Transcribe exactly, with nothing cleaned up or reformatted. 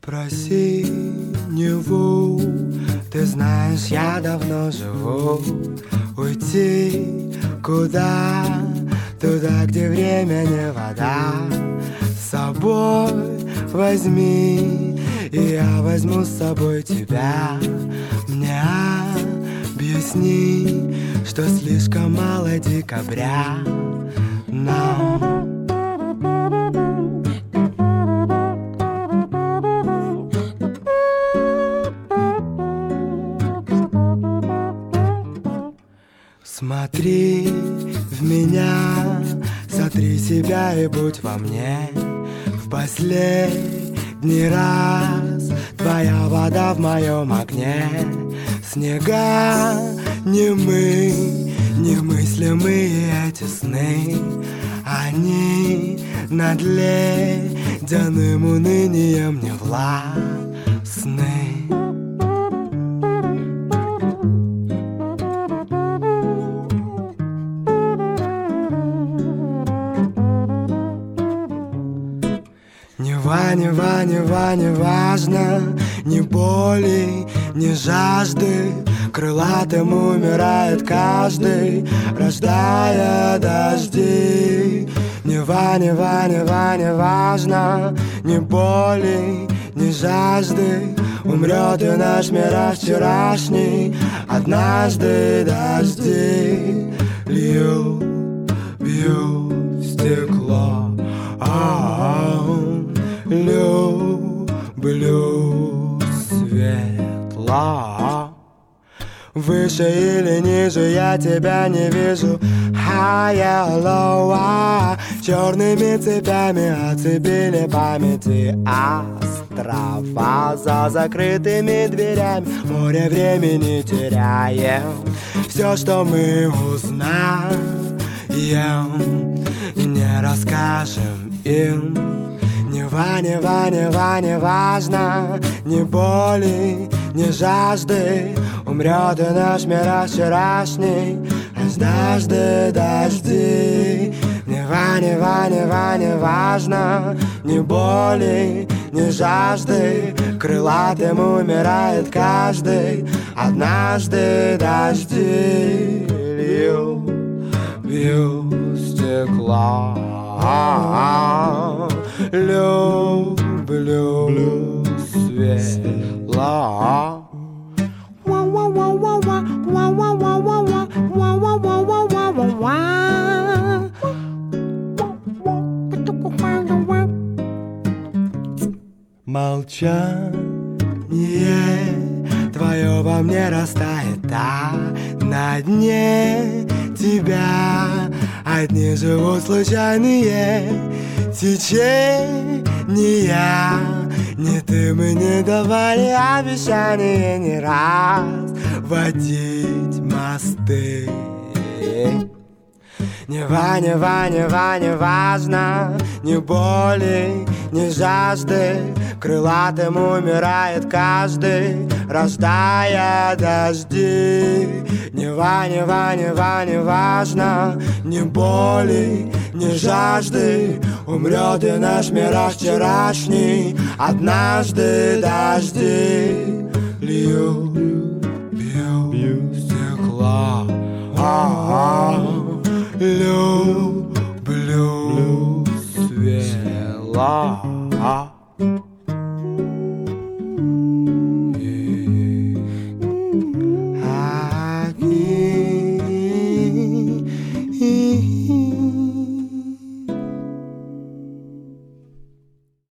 Про синеву ты знаешь, я давно живу. Уйти куда? Туда, где время не вода. С собой возьми, и я возьму с собой тебя. Мне объясни, что слишком мало декабря нам. Смотри в меня, сотри себя и будь во мне. В последний раз твоя вода в моем огне. Снега немы, немыслимые эти сны. Они над ледяным унынием не властны. Нева, нева, нева, не важно, ни боли, ни жажды. Крылатым умирает каждый, рождая дожди. Нева, нева, нева, не важно, ни боли, ни жажды. Умрет и наш мир вчерашний. Однажды дожди льют, бьют в стекло. Люблю светло. Выше или ниже я тебя не вижу. High, low, черными цепями оцепили памяти острова. За закрытыми дверями море времени теряем. Все, что мы узнаем, не расскажем им. Нева, нева, нева, не важно, ни боли, ни жажды. Умрет и наш мир вчерашний, однажды дожди. Нева, нева, нева, не важно, ни боли, ни жажды. Крылатым умирает каждый, однажды дожди льют, бьют стекло. Люблю светло. Молчание твое во мне растает, а на дне тебя одни живут случайные течения. Ни ты мы не давали обещания не раз водить мосты. Нева, нева, нева, не важно, ни боли, ни жажды. Крылатым умирает каждый, рождая дожди. Нева, нева, нева, не важно, ни боли, ни жажды. Умрет и наш мир вчерашний, однажды дожди льют, бьют стекло. Люблю светло.